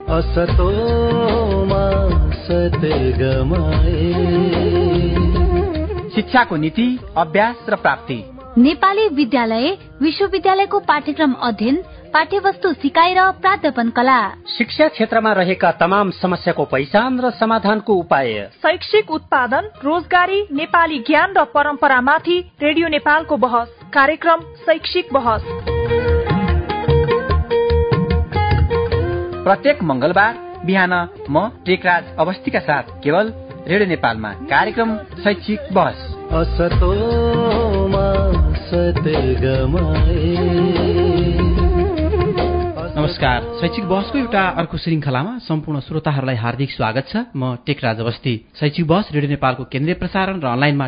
असतो मा सद्गमय। शिक्षाको नीति, अभ्यास र प्राप्ति। नेपाली विद्यालय विश्वविद्यालयको पाठ्यक्रम अध्ययन, पाठ्यवस्तु सिकाइ र प्राध्यापन कला। शिक्षा क्षेत्रमा रहेका तमाम समस्याको पहिचान र समाधानको उपाय। शैक्षिक उत्पादन, रोजगारी, नेपाली ज्ञान र परम्परामाथि रेडियो नेपालको बहस। कार्यक्रम शैक्षिक बहस प्रत्येक मंगलबार बिहान म टेकराज अवस्थीका साथ केवल रेडियो नेपालमा कार्यक्रम शैक्षिक बहस। असतो मा सद्गमय। नमस्कार, शैक्षिक बहसको एउटा अर्को श्रृंखलामा सम्पूर्ण श्रोताहरूलाई हार्दिक स्वागत छ। म टेकराज अवस्थी। शैक्षिक बहस रेडियो नेपालको केन्द्रीय प्रसारण र अनलाइनमा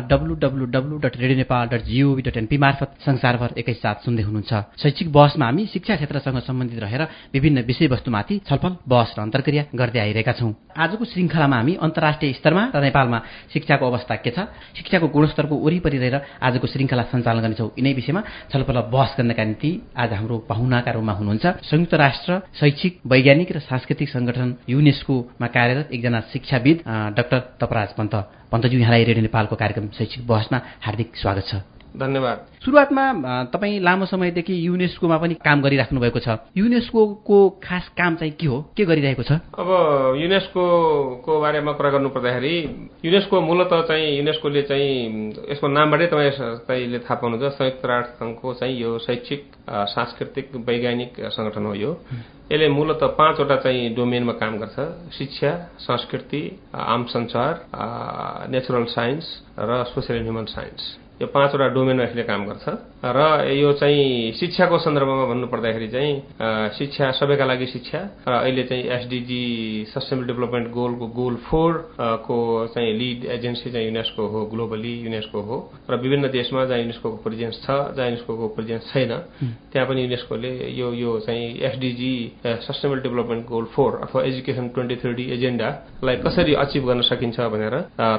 www.radionepal.gov.np मार्फत संसारभर एकैसाथ सुन्दै हुनुहुन्छ। शैक्षिक बहसमा हामी शिक्षा क्षेत्रसँग सम्बन्धित रहेर विभिन्न विषयवस्तुमाथि छलफल, बहस र अन्तर्क्रिया गर्दै आइरहेका छौं। आजको श्रृंखलामा हामी अन्तर्राष्ट्रिय स्तरमा र नेपालमा शिक्षाको अवस्था के छ, शिक्षाको गुणस्तरको वरिपरि रहेर आजको श्रृंखला सञ्चालन गर्नेछौं। यिनै विषयमा छलफल बहस गर्नका निम्ति आज हाम्रो पाहुनाका रूपमा हुनुहुन्छ संयुक्त राष्ट्र शैक्षिक, वैज्ञानिक र सांस्कृतिक संगठन युनेस्कोमा कार्यरत एकजना शिक्षाविद डाक्टर तपराज पन्त। पन्तज्यू, यहाँलाई रेडियो नेपालको कार्यक्रम शैक्षिक बहसमा हार्दिक स्वागत छ। धन्यवाद। सुरुवातमा तपाईँ लामो समयदेखि युनेस्कोमा पनि काम गरिराख्नु भएको छ। युनेस्कोको खास काम चाहिँ के हो, के गरिरहेको छ? अब युनेस्कोको बारेमा कुरा गर्नुपर्दाखेरि युनेस्को मूलतः चाहिँ युनेस्कोले चाहिँ यसको नामबाटै तपाईँले थाहा पाउनुहुन्छ, संयुक्त राष्ट्र संघको चाहिँ यो शैक्षिक, सांस्कृतिक, वैज्ञानिक संगठन हो। यो यसले मूलतः 5वटा चाहिँ डोमेनमा काम गर्छ: शिक्षा, संस्कृति, आम संचार, नेचुरल साइन्स र सोसियल एन्ड ह्युमन साइन्स। यो 5वटा डोमेनमा यसले काम गर्छ। र यो चाहिँ शिक्षाको सन्दर्भमा भन्नुपर्दाखेरि चाहिँ शिक्षा सबैका लागि शिक्षा र अहिले चाहिँ एसडीजी सस्टेनेबल डेभलपमेन्ट गोलको गोल 4 को चाहिँ लिड एजेन्सी चाहिँ युनेस्को हो, ग्लोबली युनेस्को हो। र विभिन्न देशमा जहाँ युनेस्कोको प्रेजेन्स छ, जहाँ युनेस्कोको प्रेजेन्स छैन, त्यहाँ पनि युनेस्कोले यो चाहिँ एसडीजी सस्टेनेबल डेभलपमेन्ट गोल 4 अथवा एजुकेसन 2030 एजेन्डालाई कसरी अचिभ गर्न सकिन्छ भनेर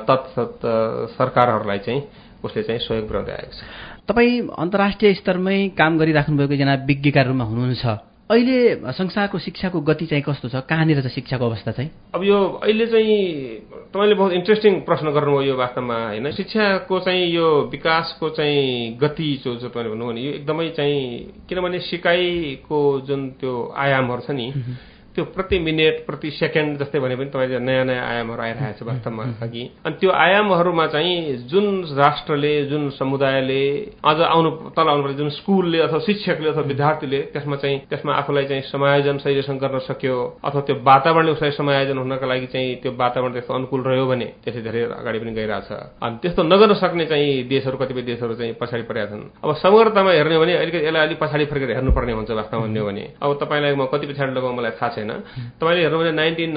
सरकारहरूलाई चाहिँ उसले चाहिँ सहयोग पुर्याउँदै आएको छ। तपाईँ अन्तर्राष्ट्रिय स्तरमै काम गरिराख्नु भएको एकजना विज्ञका रूपमा हुनुहुन्छ। अहिले संसारको शिक्षाको गति चाहिँ कस्तो छ? कहाँनिर छ शिक्षाको अवस्था चाहिँ? अब यो अहिले चाहिँ तपाईँले बहुत इन्ट्रेस्टिङ प्रश्न गर्नुभयो यो वास्तवमा, होइन? शिक्षाको चाहिँ यो विकासको चाहिँ गति जो तपाईँले भन्नुभयो भने यो एकदमै चाहिँ, किनभने सिकाइको जुन त्यो आयामहरू छ नि, त्यो प्रति मिनट, प्रति सेकेन्ड जस्तै भने पनि तपाईँले नयाँ नयाँ आयामहरू आइरहेको छ वास्तवमा अघि। अनि त्यो आयामहरूमा चाहिँ जुन राष्ट्रले, जुन समुदायले अझ तल आउनुपर्छ, जुन स्कुलले अथवा शिक्षकले अथवा विद्यार्थीले त्यसमा आफूलाई चाहिँ समायोजन सहीसँग गर्न सक्यो, अथवा त्यो वातावरणले उसलाई समायोजन हुनका लागि चाहिँ त्यो वातावरण त्यस्तो अनुकूल रह्यो भने त्यसले धेरै अगाडि पनि गइरहेछ। अनि त्यस्तो नगर्न सक्ने चाहिँ देशहरू, कतिपय देशहरू चाहिँ पछाडि परेका छन्। अब समग्रतामा हेर्ने हो भने अलिकति यसलाई अलिक पछाडि फर्केर हेर्नुपर्ने हुन्छ वास्तवमा भन्ने हो भने। अब तपाईँलाई म कति पछाडि लगाउँ मलाई थाहा छैन। तपाईँले हेर्नु भने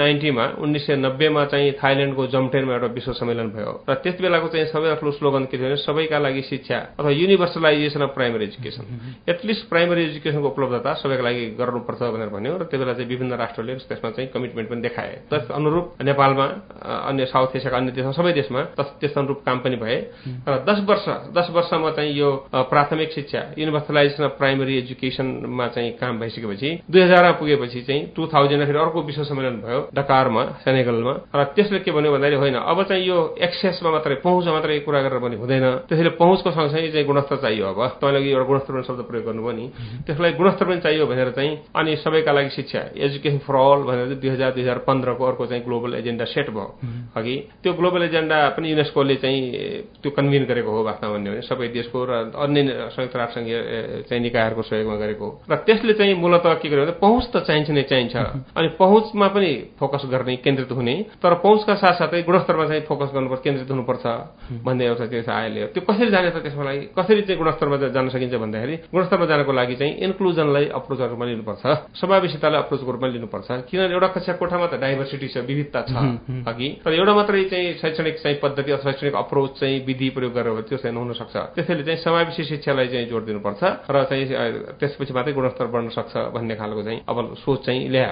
1990 मा चाहिँ थाइल्याण्डको जमटेनमा एउटा विश्व सम्मेलन भयो र त्यस बेलाको चाहिँ सबैभन्दा ठुलो स्लोगन के थियो भने सबैका लागि शिक्षा अथवा universalisation of primary education. At least primary एजुकेसनको उपलब्धता सबैका लागि गर्नुपर्छ भनेर भन्यो र त्यो बेला चाहिँ विभिन्न राष्ट्रले त्यसमा चाहिँ कमिटमेन्ट पनि देखाए। तस अनुरूप नेपालमा, अन्य साउथ एसियाका अन्य देशमा, सबै देशमा त्यस अनुरूप काम पनि भए र 10 वर्षमा चाहिँ यो प्राथमिक शिक्षा, युनिभर्सलाइजेसन अफ प्राइमरी एजुकेसनमा चाहिँ काम भइसकेपछि 2000 मा पुगेपछि चाहिँ 2000 फेरि अर्को विश्व सम्मेलन भयो डकारमा, सेनेगलमा। र त्यसले के भन्यो भन्दाखेरि होइन, अब चाहिँ यो एक्सेसमा मात्रै, पहुँचमा मात्रै कुरा गरेर पनि हुँदैन, त्यसैले पहुँचको सँगसँगै चाहिँ गुणस्तर चाहियो। अब तपाईँले एउटा गुणस्तर पनि शब्द प्रयोग गर्नुभयो नि, त्यसलाई गुणस्तर पनि चाहियो भनेर चाहिँ अनि सबैका लागि शिक्षा, एजुकेसन फर अल भनेर 2015 को अर्को चाहिँ ग्लोबल एजेन्डा सेट भयो अघि। त्यो ग्लोबल एजेन्डा पनि युनेस्कोले चाहिँ त्यो कन्भिन गरेको हो वास्तवमा भन्यो भने, सबै देशको र अन्य संयुक्त राष्ट्रसङ्घीय चाहिँ निकायहरूको सहयोगमा गरेको। र त्यसले चाहिँ मूलतः के गर्यो भने पहुँच त चाहिन्छ नै चाहिन्छ, अनि पहुँचमा पनि फोकस गर्ने, केन्द्रित हुने, तर पहुँचका साथसाथै गुणस्तरमा चाहिँ फोकस गर्नुपर्छ, केन्द्रित हुनुपर्छ भन्ने एउटा त्यो आयो। त्यो कसरी जाने त त्यसमा लागि, कसरी चाहिँ गुणस्तरमा जान सकिन्छ भन्दाखेरि गुणस्तरमा जानको लागि चाहिँ इन्क्लुजनलाई अप्रोचको रूपमा लिनुपर्छ, समावेशितालाई अप्रोचको रूपमा लिनुपर्छ। किनभने एउटा कक्षा कोठामा त डाइभर्सिटी छ, विविधता छ अघि, तर एउटा मात्रै चाहिँ शैक्षणिक चाहिँ पद्धति अथवा शैक्षणिक अप्रोच चाहिँ विधि प्रयोग गरेर त्यो चाहिँ नहुन सक्छ। त्यसैले चाहिँ समावेशी शिक्षालाई चाहिँ जोड दिनुपर्छ र चाहिँ त्यसपछि मात्रै गुणस्तर बढ्न सक्छ भन्ने खालको चाहिँ अब सोच चाहिँ ल्यायो।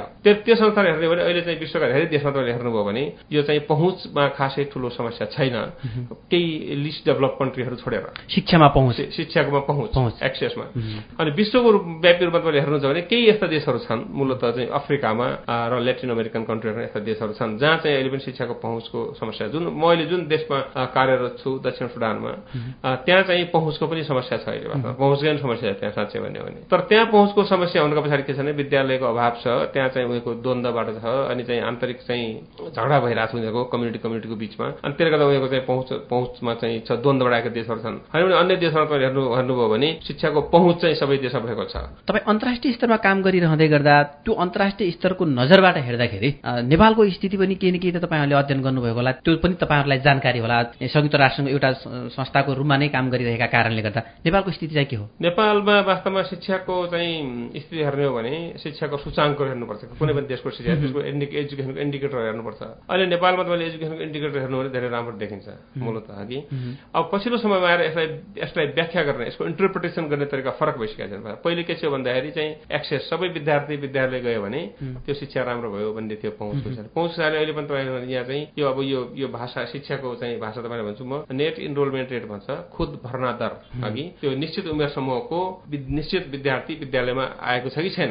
त्यो संस्थाले हेर्ने भने अहिले चाहिँ विश्वका धेरै देशमा तपाईँले हेर्नुभयो भने यो चाहिँ पहुँचमा खासै ठुलो समस्या छैन, केही लिस्ट डेभलप कन्ट्रीहरू छोडेर शिक्षाकोमा पहुँच एक्सेसमा। अनि विश्वको व्यापी रूपमा तपाईँले हेर्नुहुन्छ भने केही यस्ता देशहरू छन् मूलतः चाहिँ अफ्रिकामा र ल्याटिन अमेरिकन कन्ट्रीहरू यस्ता देशहरू छन् जहाँ चाहिँ अहिले पनि शिक्षाको पहुँचको समस्या मैले जुन देशमा कार्यरत छु दक्षिण सुडानमा त्यहाँ चाहिँ पहुँचको पनि समस्या छ अहिले पहुँचकै समस्या छ त्यहाँ साँच्चै भन्यो भने। तर त्यहाँ पहुँचको समस्या हुनुको पछाडि के छ भने विद्यालयको अभाव छ, त्यहाँ चाहिँ उनीहरूको द्वन्द्वबाट छ अनि चाहिँ आन्तरिक चाहिँ झगडा भइरहेको छ उनीहरूको कम्युनिटीको बिचमा, अनि त्यसले गर्दा उनीहरूको चाहिँ पहुँचमा चाहिँ छ द्वन्द्व बढाएका देशहरू छन्। होइन भने अन्य देशमा तपाईँ हेर्नुभयो भने शिक्षाको पहुँच चाहिँ सबै देशमा भएको छ। तपाईँ अन्तर्राष्ट्रिय स्तरमा काम गरिरहँदै गर्दा त्यो अन्तर्राष्ट्रिय स्तरको नजरबाट हेर्दाखेरि नेपालको स्थिति पनि केही न केही त तपाईँहरूले अध्ययन गर्नुभएको होला, त्यो पनि तपाईँहरूलाई जानकारी होला। संयुक्त राष्ट्रसङ्घ एउटा संस्थाको रूपमा नै काम गरिरहेका कारणले गर्दा नेपालको स्थिति चाहिँ के हो? नेपालमा वास्तवमा शिक्षाको चाहिँ स्थिति हेर्ने हो भने शिक्षाको सूचाङ्कहरू हेर्नुपर्छ, कुनै पनि देशको शिक्षा त्यसको एजुकेसनको इन्डिकेटर हेर्नुपर्छ। अहिले नेपालमा तपाईँले एजुकेसनको इन्डिकेटर हेर्नु भने धेरै राम्रो देखिन्छ मूलतः कि। अब पछिल्लो समयमा आएर यसलाई व्याख्या गर्ने यसको इन्टरप्रिटेसन गर्ने तरिका फरक भइसकेको छ। पहिले के थियो भन्दाखेरि चाहिँ एक्सेस सबै विद्यार्थी विद्यालय गयो भने त्यो शिक्षा राम्रो भयो भन्ने थियो पहुँच अहिले पनि तपाईँ यहाँ चाहिँ यो अब यो भाषा शिक्षाको चाहिँ भाषा तपाईँले भन्छु म नेट इनरोलमेन्ट रेट भन्छ, खुद भर्ना दर अघि त्यो निश्चित उमेर समूहको निश्चित विद्यार्थी विद्यालयमा आएको छ कि छैन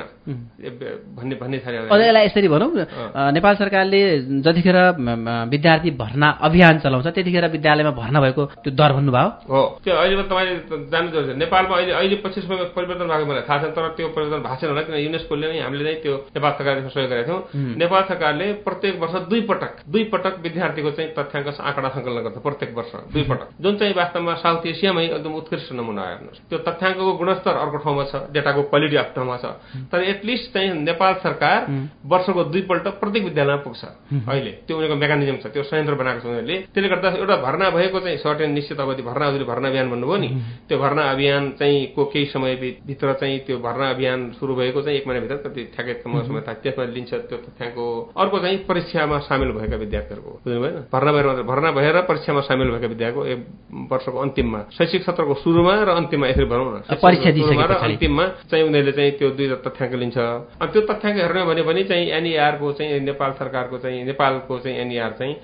भन्ने यसलाई यसरी भनौँ, नेपाल सरकारले जतिखेर विद्यार्थी भर्ना अभियान चलाउँछ त्यतिखेर विद्यालयमा भर्ना भएको त्यो दर भन्नुभयो हो। त्यो अहिले तपाईँले जान्नु जरुरी छ नेपालमा अहिले पछिल्लो समयमा परिवर्तन भएको मलाई थाहा छैन, तर त्यो परिवर्तन भएको छैन होला किन युनेस्कोले नै हामीले नै त्यो नेपाल सरकारले सहयोग गरेका थियौँ। नेपाल सरकारले प्रत्येक वर्ष दुई पटक विद्यार्थीको चाहिँ तथ्याङ्क आँकडा सङ्कलन गर्छ प्रत्येक वर्ष 2 पटक, जुन चाहिँ वास्तवमा साउथ एसियामै एकदम उत्कृष्ट नमुना हेर्नुहोस्। त्यो तथ्याङ्कको गुणस्तर अर्को ठाउँमा छ, डेटाको क्वालिटी अर्को ठाउँमा छ, तर एटलिस्ट चाहिँ नेपाल सरकार वर्षको 2 पल्ट प्रत्येक विद्यालयमा पुग्छ। अहिले त्यो उनीहरूको मेकानिजम छ, त्यो संयन्त्र बनाएको छ उनीहरूले। त्यसले गर्दा एउटा भर्ना भएको चाहिँ सर्टेन निश्चित अवधि भर्ना अभियान भन्नुभयो नि, त्यो भर्ना अभियान चाहिँ को केही समयभित्र चाहिँ त्यो भर्ना अभियान सुरु भएको चाहिँ 1 महिनाभित्र कति ठ्याक्कै समय त्यसमा लिन्छ त्यो तथ्याङ्कको। अर्को चाहिँ परीक्षामा सामेल भएका विद्यार्थीहरूको बुझ्नुभयो, भर्ना भएर परीक्षामा सामेल भएका विद्यार्थीको 1 वर्षको अन्तिममा शैक्षिक सत्रको सुरुमा र अन्तिममा यसरी भनौँ न परीक्षा दिइसकेपछि अन्तिममा चाहिँ उनीहरूले चाहिँ त्यो 2 तथ्याङ्क लिन्छ। अनि त्यो तथ्याङ्क हेर्ने भने पनि चाहिँ एनईआर को चाहिँ नेपाल सरकारको चाहिँ नेपालको चाहिँ एनईआर चाहिँ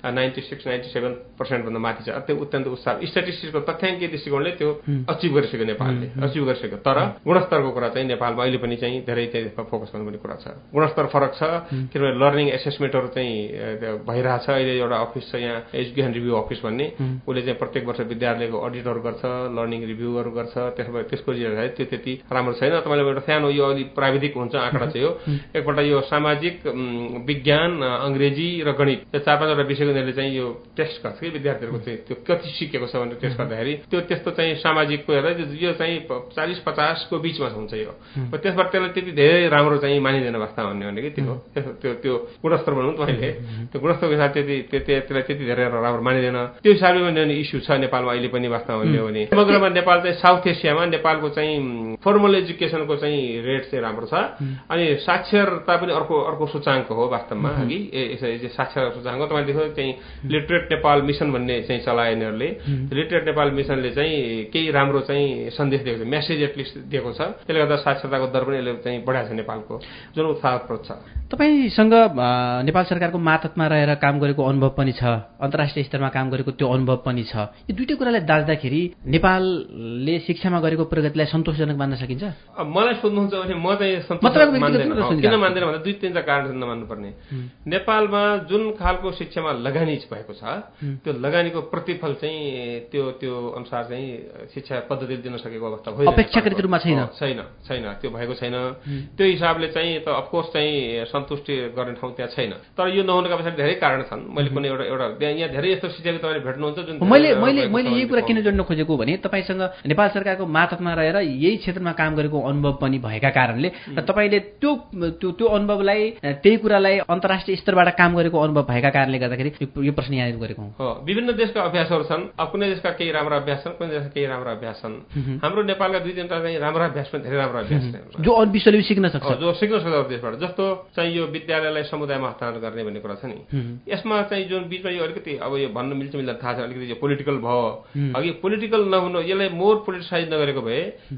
96-97% भन्दा माथि छ। अत्यन्त उत्साह स्ट्याटिस्टिक्सको तथ्याङ्कीय दृष्टिकोणले त्यो अचिभ गरिसक्यो, नेपालले अचिभ गरिसक्यो। तर गुणस्तरको कुरा चाहिँ नेपालमा अहिले पनि चाहिँ धेरै चाहिँ फोकस गर्नुपर्ने कुरा छ। गुणस्तर फरक छ किनभने लर्निङ एसेसमेन्टहरू चाहिँ भइरहेछ। अहिले एउटा अफिस छ यहाँ एजुकेसन रिभ्यू अफिस भन्ने, उसले चाहिँ प्रत्येक वर्ष विद्यालयको अडिटहरू गर्छ, लर्निङ रिभ्यूहरू गर्छ। त्यसको रिजल्ट त्यो त्यति राम्रो छैन। तपाईँले एउटा सानो यो अलि प्राविधिक हुन्छ आँकडा चाहिँ हो, एकपल्ट यो सामाजिक विज्ञान अंग्रेजी र गणित यो 4-5 विषयको उनीहरूले चाहिँ यो टेस्ट गर्छ कि विद्यार्थीहरूको चाहिँ त्यो कति सिकेको छ भनेर टेस्ट गर्दाखेरि त्यो त्यस्तो चाहिँ सामाजिकको हेर्दा यो चाहिँ 40-50 को बिचमा हुन्छ यो। त्यसबाट त्यसलाई त्यति धेरै राम्रो चाहिँ मानिँदैन वास्तवमा भन्ने कि त्यो गुणस्तर भनौँ तपाईँले त्यो गुणस्तरको हिसाब त्यसलाई त्यति धेरै राम्रो मानिँदैन। त्यो हिसाबले पनि इस्यु छ नेपालमा अहिले पनि वास्तवमा भन्यो भने। समग्रमा नेपाल चाहिँ साउथ एसियामा नेपालको चाहिँ फर्मल एजुकेसनको चाहिँ रेट चाहिँ राम्रो छ। अनि साक्षरता पनि अर्को सूचाङ्क हो वास्तवमा अघि साक्षर सूचाङ्क। तपाईँले देख्नु चाहिँ लिटरेट नेपाल मिसन भन्ने चाहिँ चलाए यिनीहरूले। लिटरेट नेपाल मिसनले चाहिँ केही राम्रो चाहिँ सन्देश दिएको छ, मेसेज एटलिस्ट दिएको छ। त्यसले गर्दा साक्षरताको दर पनि यसले चाहिँ बढाएको छ नेपालको, जुन उत्साहप्रद छ। तपाईँसँग नेपाल सरकारको मातहतमा रहेर काम गरेको अनुभव पनि छ, अन्तर्राष्ट्रिय स्तरमा काम गरेको त्यो अनुभव पनि छ। यो दुईटै कुरालाई दाज्दाखेरि नेपालले शिक्षामा गरेको प्रगतिलाई सन्तोषजनक मान्न सकिन्छ? मलाई सोध्नुहुन्छ भने म चाहिँ सन्तोषजनक मान्दैन। किन मान्दैन भन्दा 2-3 कारण नमान्नुपर्ने। नेपालमा जुन खालको शिक्षामा लगानी भएको छ त्यो लगानीको प्रतिफल चाहिँ त्यो अनुसार चाहिँ शिक्षा पद्धतिले दिन सकेको अवस्था होइन, अपेक्षाकृत रूपमा छैन त्यो भएको छैन। त्यो हिसाबले चाहिँ त अफकोर्स चाहिँ सन्तुष्टि गर्ने ठाउँ त्यहाँ छैन। तर यो नहुनुका पछाडि धेरै कारण छन्। मैले कुनै एउटा यहाँ धेरै यस्तो शिक्षाको तपाईँले भेट्नुहुन्छ जुन मैले यही कुरा किन जोड्न खोजेको भने तपाईँसँग नेपाल सरकारको मातहतमा रहेर यही क्षेत्रमा काम गरेको अनुभव पनि भएका कारणले र तपाईँले त्यो अनुभवलाई त्यही कुरालाई अन्तर्राष्ट्रिय स्तरबाट काम गरेको अनुभव भएका कारणले गर्दाखेरि यो प्रश्न यहाँ गरेको हो। विभिन्न देशका अभ्यासहरू छन्। अब कुनै देशका केही राम्रो अभ्यास छन्, कुनै देशका केही राम्रो अभ्यास छन्। हाम्रो नेपालका 2-3 चाहिँ राम्रो अभ्यास पनि धेरै राम्रो अभ्यास छन् जो विश्वले सिक्न सक्छ, जो सिक्न सक्छ देशबाट। जस्तो चाहिँ यो विद्यालयलाई समुदायमा हस्तान्तरण गर्ने भन्ने कुरा छ नि, यसमा चाहिँ जुन बिचमा यो अलिकति अब यो भन्न मिल्छ मिल्दैन थाहा छ, अलिकति यो पोलिटिकल भयो अघि पोलिटिकल नहुनु, यसलाई मोर पोलिटिसाइज नगरेको भए यसलाई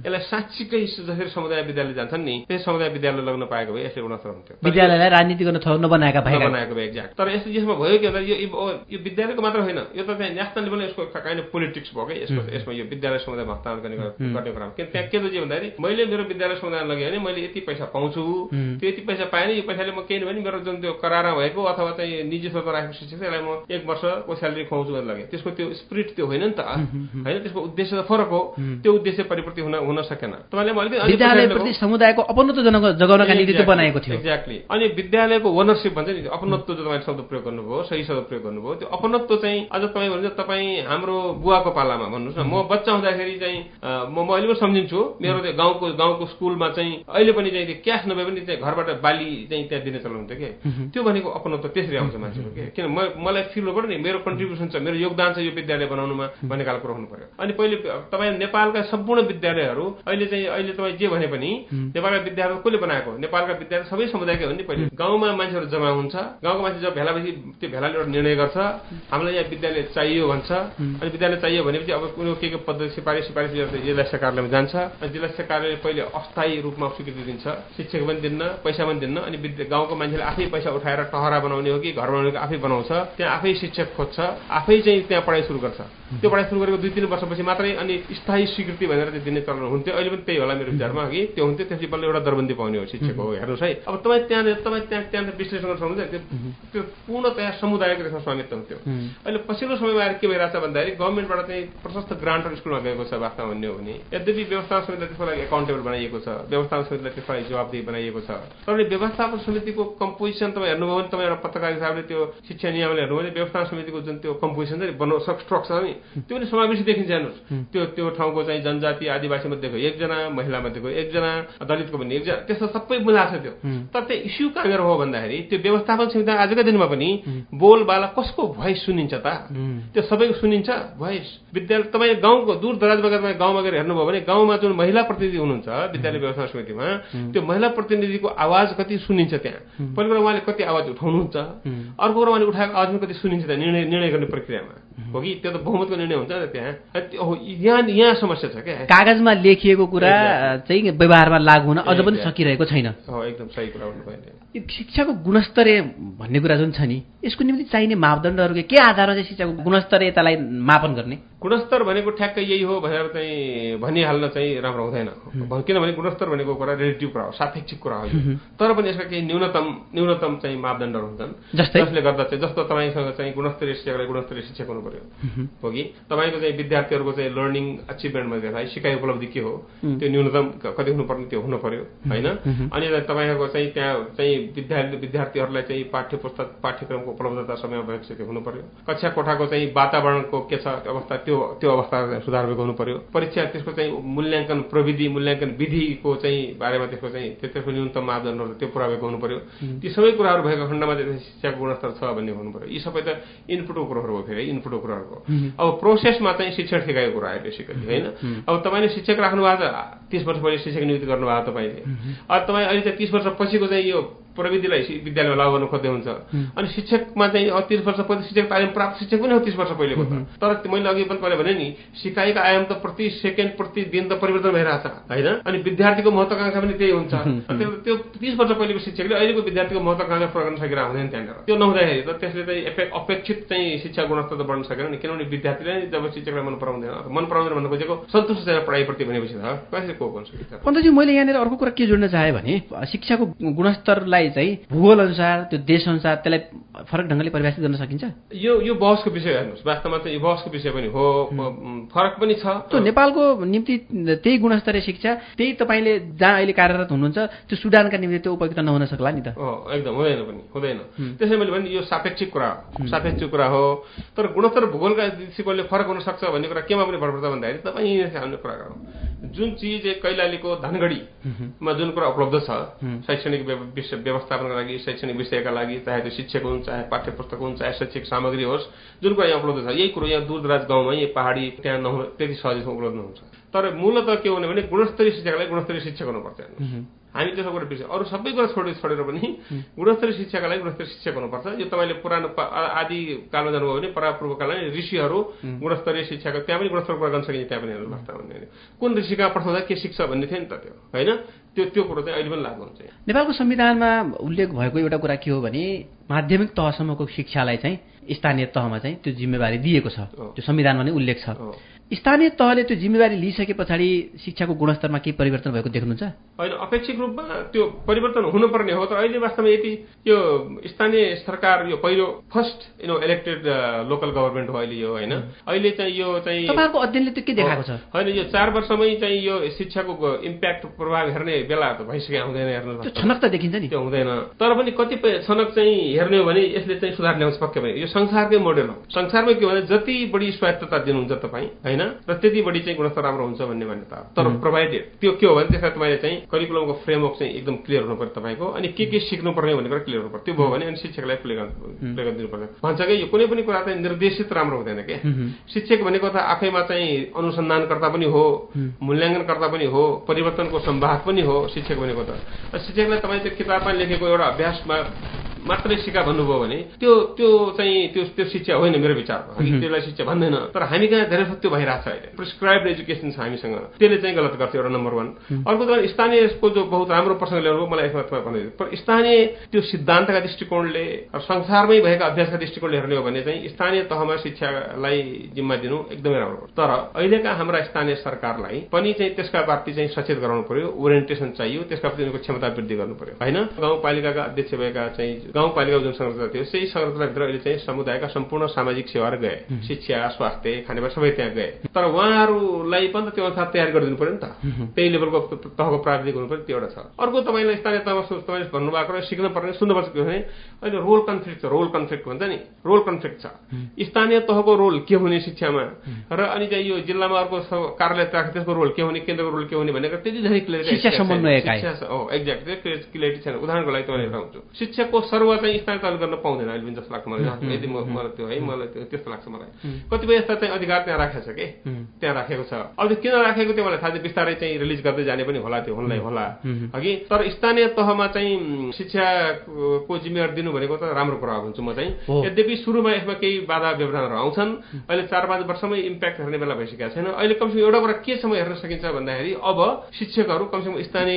साँच्चीकै जसरी समुदाय विद्यालय जान्छन् नि त्यही समुदाय विद्यालय लग्न पाएको भए यसले गुणस्तर हुन्थ्यो। विद्यालयलाई राजनीति गर्न ठाउँ नबनाएका भए एक्ज्याक्ट। तर यसमा भयो के भन्दा यो विद्यालयको मात्र होइन, यो त चाहिँ नेसनल लेभलमा यसको काइन्ड अफ पोलिटिक्स भयो क्या यसमा यो विद्यालय समुदाय हस्तान्तरण गर्ने कुरा। त्यहाँ के चाहिँ भन्दाखेरि मैले मेरो विद्यालय समुदाय लगेँ भने मैले यति पैसा पाउँछु, त्यो यति पैसा पाएँ नि, यो पैसाले म केही भने मेरो जुन त्यो करारमा भएको अथवा चाहिँ निजी स्रोतमा राखेको शिक्षक छ यसलाई म 1 वर्षको स्यालेरी खुवाउँछु भन्ने लाग्यो। त्यसको त्यो स्पिरिट त्यो होइन नि त होइन, त्यसको उद्देश्य त फरक हो। त्यो उद्देश्य परिपूर्ति हुन सकेन। तपाईँले विद्यालयप्रति समुदायको अपनत्व जगाउनका निम्ति त्यो बनाएको थियो। एक्ज्याक्टली। अनि विद्यालयको ओनरसिप भन्छ नि, अपनत्व जो तपाईँले शब्द प्रयोग गर्नुभयो, सही शब्द प्रयोग गर्नुभयो, त्यो अपनत्व चाहिँ अझ तपाईँ भन्नुहुन्छ तपाईँ हाम्रो बुवाको पालामा भन्नुहोस् न, म बच्चा हुँदाखेरि चाहिँ म अहिले पनि सम्झिन्छु मेरो गाउँको स्कुलमा चाहिँ अहिले पनि चाहिँ क्यास नभए पनि चाहिँ घरबाट बाली चाहिँ त्यहाँ दिने चलन हुन्थ्यो कि। त्यो भनेको अपनत्व त्यसरी आउँछ मान्छेको के, किन मलाई फिल गर्नु नि मेरो कन्ट्रिब्युसन छ, मेरो योगदान छ यो विद्यालय बनाउनुमा भन्ने खालको कुरो हुनु पर्यो। अनि पहिले तपाईँ नेपालका सम्पूर्ण विद्यालयहरू अहिले तपाईँ जे भने पनि नेपालका विद्यालय कसले बनाएको? नेपालका विद्यालय सबै समुदायकै हो नि। पहिले गाउँमा मान्छेहरू जम्मा हुन्छ, गाउँको मान्छे जब भेला भएपछि त्यो भेलाले एउटा निर्णय गर्छ हामीलाई यहाँ विद्यालय चाहियो भन्छ। अनि विद्यालय चाहियो भनेपछि अब कुनै के पद्धति सिफारिस जिल्ला शिक्षा कार्यालयमा जान्छ। अनि जिल्ला शिक्षा कार्यालयले पहिले अस्थायी रूपमा स्वीकृति दिन्छ, शिक्षक पनि दिन्न, पैसा पनि दिन्न। अनि गाउँको मान्छेले आफै पैसा उठाएर टहरा बनाउने हो कि घर बनाउने आफै बनाउँछ, त्यहाँ आफै शिक्षक खोज्छ, आफै चाहिँ त्यहाँ पढाइ सुरु गर्छ। त्यो पढाइ सुरु गरेको 2-3 वर्षपछि मात्रै अनि स्थायी स्वीकृति भनेर चाहिँ दिने चलन हुन्थ्यो। अहिले पनि त्यही होला मेरो विचारमा कि त्यो हुन्थ्यो। त्यसपछि बल्ल एउटा दरबन्दी पाउने हो शिक्षक हो। हेर्नुहोस् है, अब तपाईँ त्यहाँ विश्लेषण गर्न सक्नुहुन्छ त्यो पूर्णतया समुदायको त्यसमा स्वामित्व हुन्थ्यो। अहिले पछिल्लो समयमा आएर के भइरहेछ भन्दाखेरि गभर्मेन्टबाट चाहिँ प्रशस्त ग्रान्टहरू स्कुलमा गएको छ वास्तवमा भन्ने हो भने। यद्यपि व्यवस्थापन समितिलाई त्यसको लागि एकाउन्टेबल बनाइएको छ, व्यवस्थापन समितिलाई त्यसको लागि जवाबदेही बनाइएको छ। तर व्यवस्थापन समितिको कम्पोजिसन तपाईँ हेर्नुभयो भने तपाईँ एउटा पत्रकार हिसाबले त्यो शिक्षा नियमले हेर्नुभयो भने व्यवस्थापन समितिको जुन त्यो कम्पोजिसन छ स्ट्रक्चर नि त्यो पनि समावेशी देखिन्छ। हेर्नुहोस् त्यो ठाउँको चाहिँ जनजाति आदिवासी मध्येको 1 जना, महिला मध्येको 1 जना, दलितको पनि 1 जना, त्यस्तो सबै मिला छ त्यो। तर त्यो इस्यु कहाँनिर हो भन्दाखेरि त्यो व्यवस्थापन समिति आजकै दिनमा पनि बोलबाला कसको भोइस सुनिन्छ त? त्यो सबैको सुनिन्छ भोइस। विद्यालय तपाईँ गाउँको दूर दराजमा गएर गाउँमा गएर हेर्नुभयो भने गाउँमा जुन महिला प्रतिनिधि हुनुहुन्छ विद्यालय व्यवस्थापन समितिमा त्यो महिला प्रतिनिधिको आवाज कति सुनिन्छ त्यहाँ? पहिलो कुरा उहाँले कति आवाज उठाउनुहुन्छ, अर्को कुरा उहाँले उठाएको आवाज पनि कति सुनिन्छ त्यहाँ निर्णय गर्ने प्रक्रियामा हो कि त्यो त बहुमतको निर्णय हुन्छ नि त्यहाँ। यहाँ समस्या छ क्या। कागजमा लेखिएको कुरा चाहिँ व्यवहारमा लागू हुन अझ पनि सकिरहेको छैन। एकदम सही कुरा भन्नु भयो। यो शिक्षाको गुणस्तरीय भन्ने कुरा जुन छ नि यसको निम्ति चाहिने मापदण्डहरू के आधारमा चाहिँ शिक्षाको गुणस्तरीयतालाई मापन गर्ने? गुणस्तर भनेको ठ्याक्कै यही हो भनेर चाहिँ भनिहाल्न चाहिँ राम्रो हुँदैन। किनभने गुणस्तर भनेको कुरा रिलेटिभ कुरा हो, सापेक्षिक कुरा हो। तर पनि यसका केही न्यूनतम चाहिँ मापदण्डहरू हुन्छन् जसले गर्दा चाहिँ जस्तो तपाईँसँग चाहिँ गुणस्तरीय शिक्षकलाई गुणस्तरीय शिक्षक हुनु पर्यो हो कि तपाईँको चाहिँ विद्यार्थीहरूको चाहिँ लर्निङ अचिभमेन्टमा देखाइ सिकाइ उपलब्धि के हो त्यो न्यूनतम कति हुनुपर्ने त्यो हुनु पर्यो होइन। अनि तपाईँहरूको चाहिँ त्यहाँ चाहिँ विद्यार्थीहरूलाई चाहिँ पाठ्यक्रमको उपलब्धता समयमा भएको त्यो हुनु पर्यो। कक्षा कोठाको चाहिँ वातावरणको के छ अवस्था त्यो अवस्था सुधार भएको हुनु पर्यो। परीक्षा त्यसको चाहिँ मूल्याङ्कन प्रविधि मूल्याङ्कन विधिको चाहिँ बारेमा त्यसको न्यूनतम मापदण्डहरू त्यो पुरा भएको हुनु पर्यो। ती सबै कुराहरू भएको खण्डमा चाहिँ शिक्षाको गुणस्तर छ भन्ने हुनु पर्यो। यी सबै त इनपुटको कुराहरू हो। फेरि इनपुटको कुराहरूको अब प्रोसेसमा चाहिँ शिक्षण ठेगाएको कुरा आयो बेसिकली होइन। अब तपाईँले शिक्षक राख्नु भएको छ 30 वर्ष पहिले शिक्षक नियुक्ति गर्नुभएको तपाईँले, अब तपाईँ अहिले चाहिँ 30 वर्ष पछिको चाहिँ यो प्रविधिलाई विद्यालयमा लागू गर्न खोज्दै हुन्छ। अनि शिक्षकमा चाहिँ 30 वर्ष पहिले शिक्षक तालिम प्राप्त शिक्षक पनि हो 30 वर्ष पहिलेको त। तर मैले अघि पनि पहिला भने नि सिकाइको आयाम त प्रति सेकेन्ड प्रति दिन त परिवर्तन भइरहेछ होइन। अनि विद्यार्थीको महत्वाकांक्षा पनि त्यही हुन्छ। त्यो 30 वर्ष पहिलेको शिक्षकले अहिलेको विद्यार्थीको महत्वाकांक्षा पूरा गर्न सकिरहेको हुँदैन त्यहाँनिर। त्यो नहुँदाखेरि त त्यसले चाहिँ अपेक्षित चाहिँ शिक्षा गुणस्तर त बढ्न सकेन नि। किनभने विद्यार्थीले जब शिक्षकलाई मन पराउँदैन भन्नु खोजेको सन्तुष्ट छैन पढाइप्रति भनेपछि त कसरी को भन्छ। पन्तजी मैले यहाँनिर अर्को कुरा के जोड्न चाहे भने शिक्षाको गुणस्तरलाई चाहिँ भूगोल अनुसार त्यो देश अनुसार त्यसलाई फरक ढङ्गले परिभाषित गर्न सकिन्छ? यो बहसको विषय हेर्नुहोस् वास्तवमा चाहिँ यो बहसको विषय पनि हो, फरक पनि छ। त्यो नेपालको निम्ति त्यही गुणस्तरीय शिक्षा त्यही तपाईँले जहाँ अहिले कार्यरत हुनुहुन्छ त्यो सुडानका निम्ति त्यो उपयुक्त नहुन सक्ला नि त? एकदम हुँदैन। त्यसै मैले भने यो सापेक्षिक कुरा हो। तर गुणस्तर भूगोलका दृष्टिकोणले फरक हुन सक्छ भन्ने कुरा केमा पनि भर पर्छ भन्दाखेरि तपाईँ हामीले कुरा गरौँ जुन चिज कैलालीको धनगढीमा जुन कुरा उपलब्ध छ शैक्षणिक व्यवस्थापनका लागि शैक्षणिक विषयका लागि चाहे त्यो शिक्षक हुन् चाहे पाठ्य पुस्तक हुन् चाहे शैक्षिक सामग्री होस् जुन कुरा यहाँ उपलब्ध छ यही कुरो यहाँ दूरदराज गाउँमा यही पहाडी त्यहाँ नहुन त्यति सहजै उपलब्ध हुन्छ। तर मूलतः के हुने भने गुणस्तरीय शिक्षालाई गुणस्तरीय शिक्षक हुनुपर्छ। हामी त्यसो कुरा बिर्स्यौँ। अरू सबै कुरा छोडेर पनि गुणस्तरीय शिक्षाका लागि गुणस्तरीय शिक्षक हुनुपर्छ। यो तपाईँले पुरानो आदि कालमा जानुभयो भने परापूर्व कालमा ऋषिहरू गुणस्तरीय शिक्षाको त्यहाँ पनि गुणस्तर कुरा गर्न सकिन्छ। त्यहाँ पनि कुन ऋषि कहाँ पठाउँदा के सिक्छ भन्ने थियो नि त त्यो, होइन? त्यो कुरो चाहिँ अहिले पनि लागू हुन्छ। नेपालको संविधानमा उल्लेख भएको एउटा कुरा के हो भने माध्यमिक तहसम्मको शिक्षालाई चाहिँ स्थानीय तहमा चाहिँ त्यो जिम्मेवारी दिएको छ। त्यो संविधानमा नै उल्लेख छ। स्थानीय तहले त्यो जिम्मेवारी लिइसके पछाडि शिक्षाको गुणस्तरमा केही परिवर्तन भएको देख्नुहुन्छ? होइन, अपेक्षित रूपमा त्यो परिवर्तन हुनुपर्ने हो। तर अहिले वास्तवमा यति यो स्थानीय सरकार यो पहिलो फर्स्ट इलेक्टेड लोकल गभर्मेन्ट हो अहिले यो, होइन? अहिले चाहिँ यो चाहिँ तपाईँको अध्ययनले त्यो के देखाएको छ? होइन, यो 4 वर्षमै चाहिँ यो शिक्षाको इम्प्याक्ट प्रभाव हेर्ने बेला त भइसक्यो, हुँदैन हेर्नु। त्यो छनक त देखिन्छ नि, त्यो हुँदैन। तर पनि कतिपय छनक चाहिँ हेर्ने हो भने यसले चाहिँ सुधार ल्याउँछ पक्कै पनि। यो संसारकै मोडेल हो। संसारमा के भने जति बढी स्वायत्तता दिनुहुन्छ तपाईँ, होइन, र त्यति बढी चाहिँ गुणस्तर राम्रो हुन्छ भन्ने मान्यता। तर प्रोभाइडेड त्यो के हो भने त्यसलाई तपाईँले चाहिँ करिकुलमको फ्रेमवर्क चाहिँ एकदम क्लियर हुनु पर्यो तपाईँको, अनि के सिक्नुपर्ने भन्ने कुरा क्लियर हुनु पर्यो। त्यो भयो भने अनि शिक्षकलाई प्ले गर्न दिनुपर्छ। भन्छ कि यो कुनै पनि कुरा चाहिँ निर्देशित राम्रो हुँदैन के। शिक्षक भनेको त आफैमा चाहिँ अनुसन्धानकर्ता पनि हो, मूल्याङ्कनकर्ता पनि हो, परिवर्तनको सम्वाहक पनि हो शिक्षक भनेको त। शिक्षकलाई तपाईँ त्यो किताबमा लेखेको एउटा अभ्यासमा मात्रै सिका भन्नुभयो भने त्यो चाहिँ त्यो शिक्षा होइन मेरो विचारमा। त्यसलाई शिक्षा भन्दैन। तर हामी कहाँ धेरै त्यो भइरहेको छ अहिले। प्रिस्क्राइब्ड एजुकेसन छ हामीसँग, त्यसले चाहिँ गलत गर्छ। एउटा नम्बर 1। अर्को त स्थानीयको जो बहुत राम्रो प्रसङ्ग ल्याउनु मलाई यसमा तपाईँ भन्दै पर स्थानीय त्यो सिद्धान्तका दृष्टिकोणले संसारमै भएका अभ्यासका दृष्टिकोणले हेर्ने हो भने चाहिँ स्थानीय तहमा शिक्षालाई जिम्मा दिनु एकदमै राम्रो हो। तर अहिलेका हाम्रा स्थानीय सरकारलाई पनि चाहिँ त्यसका प्रति चाहिँ सचेत गराउनु पर्यो, ओरिएन्टेसन चाहियो, त्यसका प्रति उनीहरूको क्षमता वृद्धि गर्नु पर्यो, होइन? गाउँपालिकाका अध्यक्ष भएका चाहिँ गाउँपालिकाको जुन संरचना थियो त्यही संरचनाभित्र अहिले चाहिँ समुदायका सम्पूर्ण सामाजिक सेवाहरू गए, शिक्षा, स्वास्थ्य, खानेपानी सबै त्यहाँ गए। तर उहाँहरूलाई पनि त त्यो अनुसार तयारी गरिदिनु पर्यो नि त। त्यही लेभलको तहको प्राविधिक हुनु पर्यो, त्यो एउटा छ। अर्को तपाईँलाई स्थानीय तहमा तपाईँले भन्नुभएको र सिक्न पर्ने सुन्नुपर्छ के भने अहिले रोल कन्फ्लिक्ट छ। रोल कन्फ्लिक्ट भन्छ नि, रोल कन्फ्लिक्ट छ। स्थानीय तहको रोल के हुने शिक्षामा र अनि चाहिँ यो जिल्लामा अर्को कार्यालय त्यसको रोल के हुने, केन्द्रको रोल के हुने भनेर त्यति धेरै क्लियरिटी क्लियरिटी छैन। उदाहरणको लागि तपाईँले बताउँछु, शिक्षकको सर्व चाहिँ स्थानीय तहले गर्न पाउँदैन अहिले पनि जस्तो लाग्छ मलाई। यदि मलाई त्यो है मलाई त्यस्तो लाग्छ मलाई। कतिपय यस्ता चाहिँ अधिकार त्यहाँ राखेको छ कि त्यहाँ राखेको छ। अब त्यो किन राखेको त्यो मलाई थाहा छ। बिस्तारै चाहिँ रिलिज गर्दै जाने पनि होला, त्यो हुनलाई होला अघि। तर स्थानीय तहमा चाहिँ शिक्षाको जिम्मेवारी दिनु भनेको त राम्रो कुरा हो भन्छु म चाहिँ। यद्यपि सुरुमा यसमा केही बाधा व्यवधानहरू आउँछन्। अहिले 4-5 वर्षमै इम्प्याक्ट हेर्ने बेला भइसकेको छैन। अहिले कमसेकम एउटा कुरा केसम्म हेर्न सकिन्छ भन्दाखेरि अब शिक्षकहरू कमसेकम स्थानीय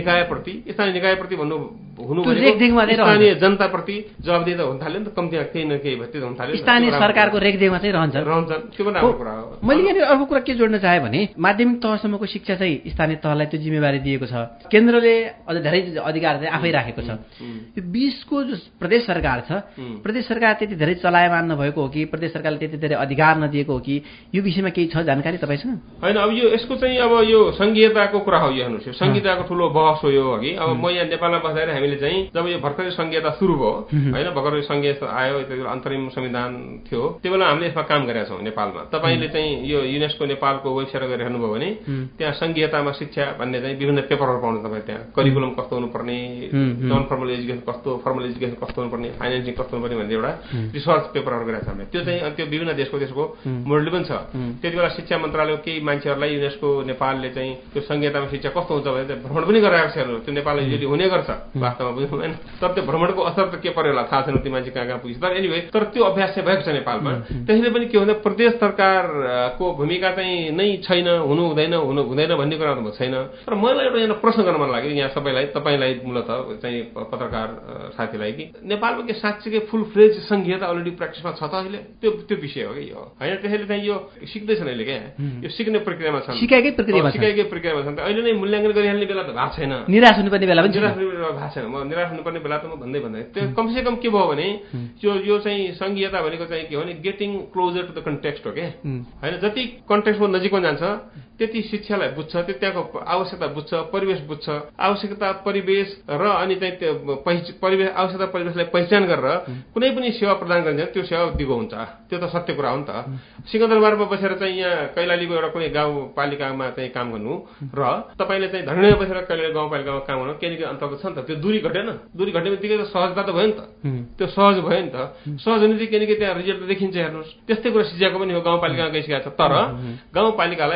निकायप्रति हुनु भनेको स्थानीय जनताप्रति जवाबदेही त हुन थाल्यो नि त। कम्ती केही न केही भत्ती हुन थाल्यो। स्थानीय सरकारको रेखदेखमा चाहिँ रहन्छ। त्यो पनि राम्रो कुरा हो। मैले यहाँनिर अर्को कुरा के जोड्न चाहेँ भने माध्यमिक तहसम्मको शिक्षा चाहिँ स्थानीय तहलाई त्यो जिम्मेवारी दिएको छ। केन्द्रले अझ धेरै अधिकार चाहिँ आफै राखेको छ। यो 20को जो प्रदेश सरकार छ, प्रदेश सरकार त्यति धेरै चलायमान नभएको हो कि प्रदेश सरकारले त्यति धेरै अधिकार नदिएको हो कि यो विषयमा केही छ जानकारी तपाईँसँग? होइन, अब यो यसको चाहिँ अब यो संघीयताको कुरा हो। यो हेर्नुहोस्, यो संघीयताको ठुलो बहस हो यो अघि। अब म यहाँ नेपालमा बस्दाखेरि हामीले चाहिँ जब यो भर्खरै संघीयता सुरु भयो, होइन, भर्खरै संघीय आयो, त्यो अन्तरिम संविधान थियो, त्यो बेला हामीले यसमा काम गरेका छौँ नेपालमा। तपाईँले चाहिँ यो युनेस्को नेपालको वेबसाइट गएर हेर्नुभयो भने त्यहाँ संघीयतामा शिक्षा भन्ने चाहिँ विभिन्न पेपरहरू पाउनु तपाईँ। त्यहाँ करिकुलम कस्तो हुनुपर्ने, नन फर्मल एजुकेसन कस्तो, फर्मल एजुकेसन कस्तो हुनुपर्ने, फाइनेन्सिङ कस्तो हुनुपर्ने भन्ने एउटा रिसर्च पेपरहरू गरेका छ हामीले। त्यो चाहिँ त्यो विभिन्न देशको त्यसको मोडल पनि छ। त्यति बेला शिक्षा मन्त्रालयको केही मान्छेहरूलाई युनेस्को नेपालले चाहिँ त्यो संघीयतामा शिक्षा कस्तो हुन्छ भने भ्रमण पनि गराएको छ। त्यो नेपालले युजली हुने गर्छ वास्तवमा, बुझ्नु भएन? तर त्यो भ्रमणको असर त के पर्यो होला थाहा छैन, त्यो मान्छे कहाँ पुग्छ। तर एनिवे तर त्यो अभ्यास चाहिँ भएको छ नेपालमा। त्यसले पनि के भन्दा प्रदेश सरकारको भूमिका चाहिँ नै छैन, हुनु हुँदैन भन्ने कुरा त छैन। तर मलाई एउटा यहाँ प्रश्न गर्न मन लाग्यो यहाँ सबैलाई, तपाईँलाई मूलत चाहिँ पत्रकार साथीलाई, कि नेपालमा के साँच्चीकै फुल फ्लेज संघीयता अलरेडी प्र्याक्टिसमा छ त अहिले? त्यो विषय हो कि यो, होइन? त्यसैले चाहिँ यो सिक्दैछन् अहिले क्या, यो सिक्ने प्रक्रियामा छन्, सिकाइकै प्रक्रियामा छन्। अहिले नै मूल्याङ्कन गरिहाल्ने बेला त भएको छैन। निराश हुनुपर्ने बेला पनि भएको छैन। म निराश हुनुपर्ने बेला त म भन्दै त्यो कमसेकम के भयो भने यो चाहिँ संघीयता भनेको चाहिँ के हो भने getting closer to the context हो क्या, होइन? जति कन्टेक्स्टमा नजिकमा जान्छ त्यति शिक्षालाई बुझ्छ, त्यो त्यहाँको आवश्यकता बुझ्छ, परिवेश बुझ्छ, आवश्यकता परिवेश र अनि चाहिँ त्यो आवश्यकता परिवेशलाई पहिचान गरेर कुनै पनि सेवा प्रदान गरिन्छ त्यो सेवा दिगो हुन्छ। त्यो त सत्य कुरा हो नि त। सिकन्दरबारमा बसेर चाहिँ यहाँ कैलालीको एउटा कुनै गाउँपालिकामा चाहिँ काम गर्नु र तपाईँले चाहिँ धनगढीमा बसेर कैलाली गाउँपालिकामा काम गर्नु केही अन्तर्गत छ नि त। त्यो दूरी घटेन? दूरी घट्ने बित्तिकै त सहजता त भयो नि त। त्यो सहज भयो नि त। सहज हुने चाहिँ केही त्यहाँ रिजल्ट देखिन्छ। हेर्नुहोस्, त्यस्तै कुरा शिक्षाको पनि हो। गाउँपालिकामा गइसकेको छ, तर गाउँपालिकालाई अहिलेकै